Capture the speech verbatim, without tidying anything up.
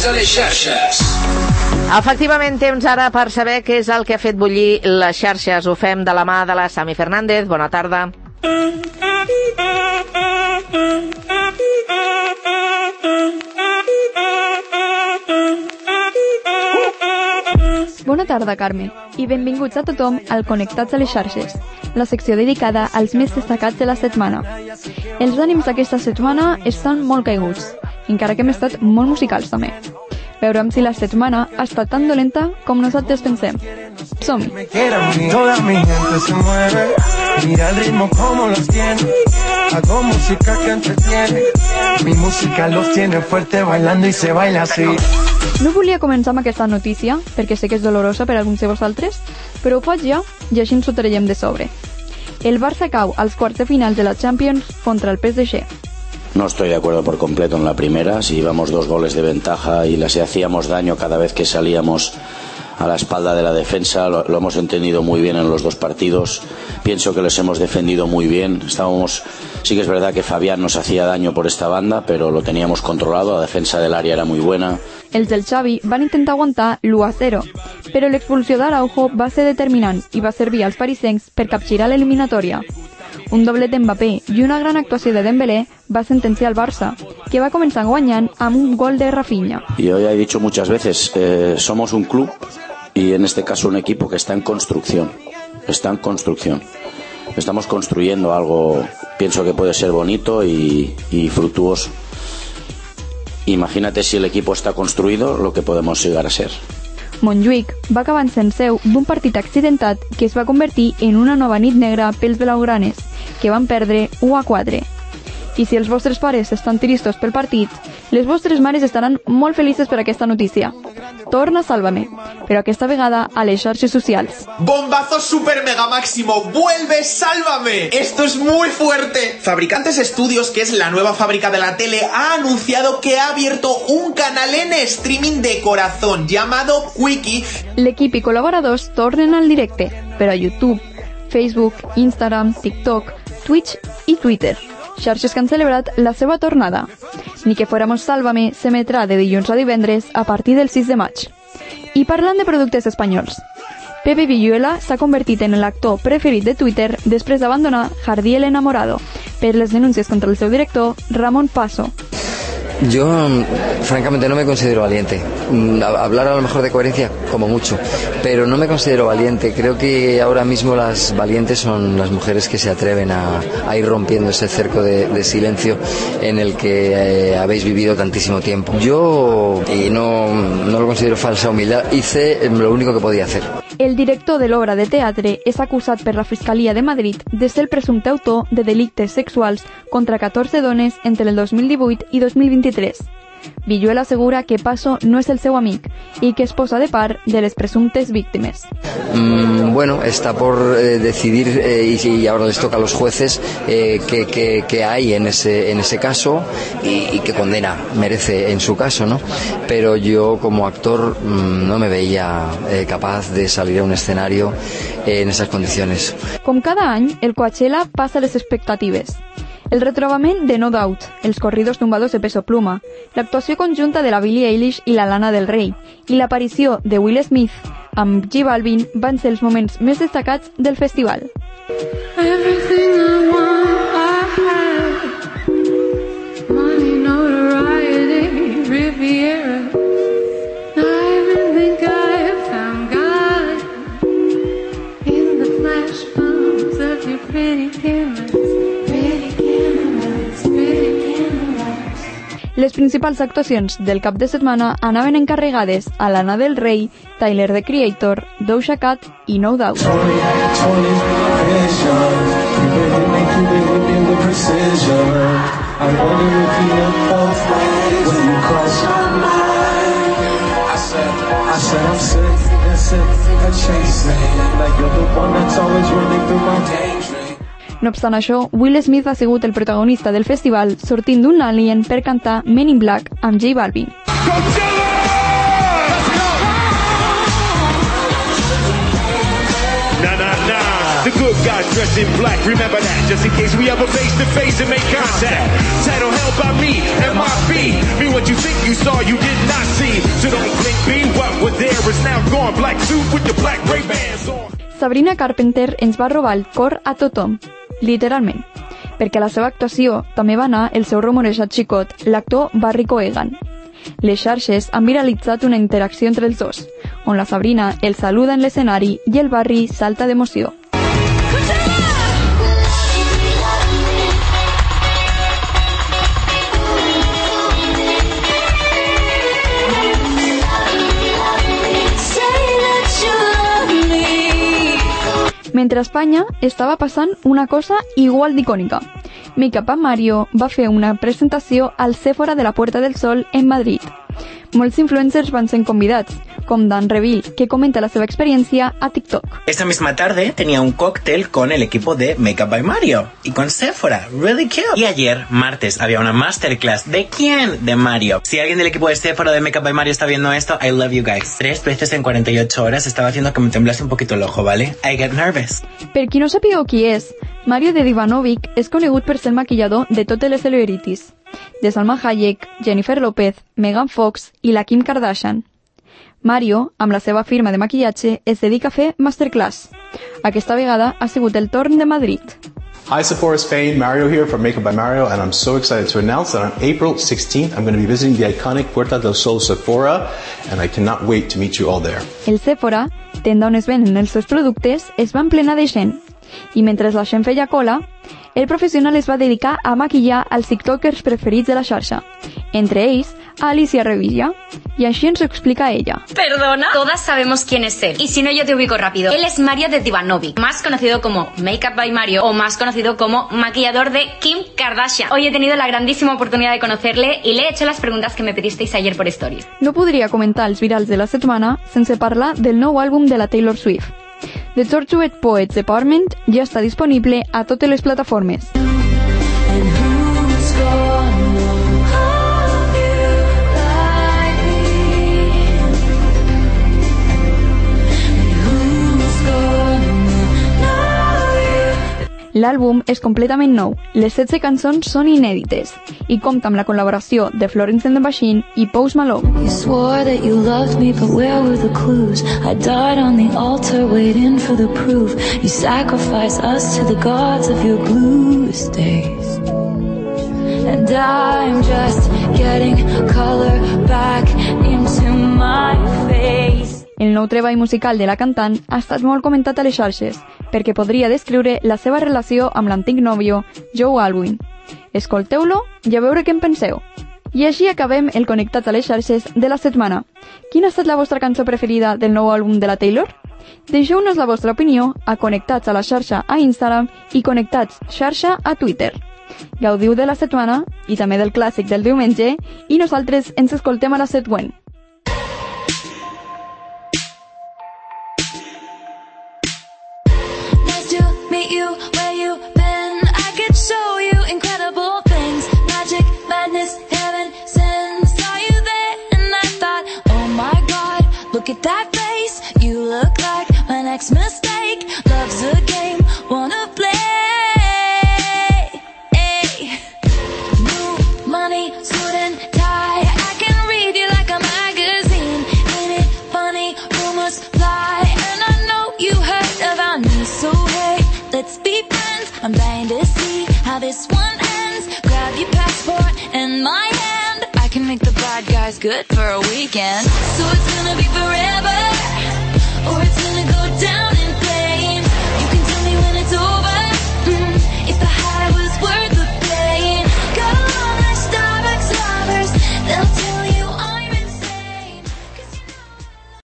Connectats a les xarxes. Efectivament, temps ara per saber què és el que ha fet bullir les xarxes. Ho fem de la mà de la Sami Fernández. Bona tarda. Bona tarda, Carme, i benvinguts a tothom al Connectats a les xarxes, la secció dedicada als més destacats de la setmana. Els ànims d'aquesta setmana estan molt caiguts, encara que hem estat molt musicals també. Veurem si la setmana ha estat tan dolenta com nosaltres pensem. Som-hi! Toda mi gente se mueve, mira el ritmo como los tiene, hago música que entretiene, mi música los tiene fuerte bailando y se baila así. No volia començar amb aquesta notícia, perquè sé que és dolorosa per a alguns de vosaltres, però ho faig ja i així ens ho traiem de sobre. El Barça cau als quarts de finals de la Champions contra el P S G. No estoy de acuerdo por completo en la primera. Si íbamos dos goles de ventaja y les hacíamos daño cada vez que salíamos a la espalda de la defensa, lo, lo hemos entendido muy bien en los dos partidos. Pienso que les hemos defendido muy bien. Estábamos, sí que es verdad que Fabián nos hacía daño por esta banda, pero lo teníamos controlado. La defensa del área era muy buena. Els del Xavi van intentar aguantar l'u a zero, però l'expulsió d'Araujo va ser determinant i va servir als parisencs per capgirar l'eliminatòria. Un doblet d'Mbappé i una gran actuació de Dembélé va sentenciar el Barça, que va començar guanyant amb un gol de Rafinha. Yo ya he dicho muchas veces, eh, somos un club y en este caso un equipo que está en construcción. Está en construcción. Estamos construyendo algo, pienso que puede ser bonito y, y fructuoso. Imagínate si el equipo está construido, lo que podemos llegar a ser. Montjuïc va acabar sent seu d'un partit accidentat que es va convertir en una nova nit negra pels blaugranes, que van perdre u a quatre. I si els vostres pares estan tristos pel partit, les vostres mares estaran molt felices per aquesta notícia. Torna Sálvame, però aquesta vegada a les xarxes socials. ¡Bombazo super mega máximo! ¡Vuelve Sálvame! ¡Esto es muy fuerte! Fabricantes Estudios, que es la nueva fábrica de la tele, ha anunciado que ha abierto un canal en streaming de corazón llamado Quickie. L'equip i col·laboradors tornen al directe, però a YouTube, Facebook, Instagram, TikTok, Twitch i Twitter. Xarxes que han celebrat la seva tornada. Ni que fuéramos Sálvame s'emetrà de dilluns a divendres a partir del sis de maig. I parlant de productes espanyols, Pepe Villuela s'ha convertit en l'actor preferit de Twitter després d'abandonar Jardí el Enamorado per les denúncies contra el seu director, Ramon Paso. Yo, francamente, no me considero valiente. Hablar a lo mejor de coherencia, como mucho, pero no me considero valiente. Creo que ahora mismo las valientes son las mujeres que se atreven a, a ir rompiendo ese cerco de, de silencio en el que eh, habéis vivido tantísimo tiempo. Yo, y no, no lo considero falsa humildad, hice lo único que podía hacer. El director de l'obra de teatre és acusat per la Fiscalia de Madrid de ser el presumpte autor de delictes sexuals contra catorze dones entre el dos mil divuit i dos mil vint-i-tres. Villuela assegura que Paso no és el seu amic i que es posa de part de les presumptes víctimes. Mm, bueno, está por eh, decidir eh, y, y ahora les toca a los jueces eh, qué, qué, qué hay en ese, en ese caso y, y qué condena merece en su caso, ¿no? Pero yo como actor mm, no me veía eh, capaz de salir a un escenario eh, en esas condiciones. Com cada any, el Coachella passa les expectatives. El retrobament de No Doubt, els corridos tumbados de Peso Pluma, l'actuació conjunta de la Billie Eilish i la Lana del Rey i l'aparició de Will Smith amb J Balvin van ser els moments més destacats del festival. Everything I want, I have. Money, notoriety, Riviera. I even think I have found God in the flash bombs of your pretty cameras. Les principals actuacions del cap de setmana anaven encarregades a Lana del Rey, Tyler the Creator, Doja Cat i No Doubt. No obstant això, Will Smith ha sigut el protagonista del festival sortint d'un alien per cantar Men in Black amb J Balvin. Na, na, na. The good guys dressed in black, remember that, just in case we ever face to face and make contact. Title held by me, M I B. Me what you think you saw, you did not see. So don't blink, be what was there is now gone. Black suit with the black Ray-Bans on. Sabrina Carpenter ens va robar el cor a tothom, literalment, perquè a la seva actuació també va anar el seu rumorejat xicot, l'actor Barry Coegan. Les xarxes han viralitzat una interacció entre els dos, on la Sabrina el saluda en l'escenari i el Barry salta d'emoció. Mentre a Espanya estava passant una cosa igual d'icònica. Make Up Mario va fer una presentació al Sephora de la Puerta del Sol en Madrid. Molts influencers van ser convidats, com Dan Reville, que comenta la seva experiència a TikTok. Esa misma tarde tenía un cóctel con el equipo de Make Up by Mario y con Sephora, really cute. Y ayer, martes, había una masterclass. ¿De quién? De Mario. Si alguien del equipo de Sephora de Make Up by Mario está viendo esto, I love you guys. Tres veces en cuarenta y ocho horas estaba haciendo que me temblase un poquito el ojo, ¿vale? I get nervous. Per qui no sapigueu qui és, Mario de Divanovic és conegut per ser el maquillador de totes les celebrities, de Salma Hayek, Jennifer López, Megan Fox i la Kim Kardashian. Mario, amb la seva firma de maquillatge, es dedica a fer masterclass. Aquesta vegada ha sigut el torn de Madrid. Hi Sephora Spain, Mario here from Make Up by Mario, and I'm so excited to announce that on April sixteenth I'm going to be visiting the iconic Puerta del Sol Sephora, and I cannot wait to meet you all there. El Sephora, tenda on es venen els seus productes, es va emplenar de gent, i mentre la gent feia cola, el professional es va dedicar a maquillar els tiktokers preferits de la xarxa, entre ells a Alicia Revilla, y así nos explica ella. Perdona, todas sabemos quién es él, y si no yo te ubico rápido. Él es Mario de Divanovic, más conocido como Make Up by Mario o más conocido como maquillador de Kim Kardashian. Hoy he tenido la grandísima oportunidad de conocerle y le he hecho las preguntas que me pedisteis ayer por Stories. No podria comentar els virals de la setmana sense parlar del nou àlbum de la Taylor Swift. The Tortured Poets Department ja està disponible a totes les plataformes. L'àlbum és completament nou, les setze cançons són inèdites i compta amb la col·laboració de Florence and the Machine i Post Malone. You swore that you loved me, but where were the clues? I died on the altar waiting for the proof. You sacrificed us to the gods of your bluest days. And I'm just getting color back into my face. El nou treball musical de la cantant ha estat molt comentat a les xarxes perquè podria descriure la seva relació amb l'antic nòvio Joe Alwyn. Escolteu-lo i a veure què en penseu. I així acabem el Connectats a les xarxes de la setmana. Quina ha estat la vostra cançó preferida del nou àlbum de la Taylor? Deixeu-nos la vostra opinió a Connectats a la xarxa a Instagram i Connectats xarxa a Twitter. Gaudiu de la setmana i també del clàssic del diumenge i nosaltres ens escoltem a la següent. You, where you been? I could show you incredible things. Magic, madness, heaven, sin. Saw you there and I thought, oh my God, look at that face. You look like my next mistake. Love's a game, wanna play. Hey. New money, suit and tie. I can read you like a magazine. Ain't it funny? Rumors fly, and I know you heard about me. So hey, let's be friends, I'm dying to see how this one ends. Grab your passport and my hand, I can make the bad guys good for a weekend. So it's gonna be forever, or it's gonna go down.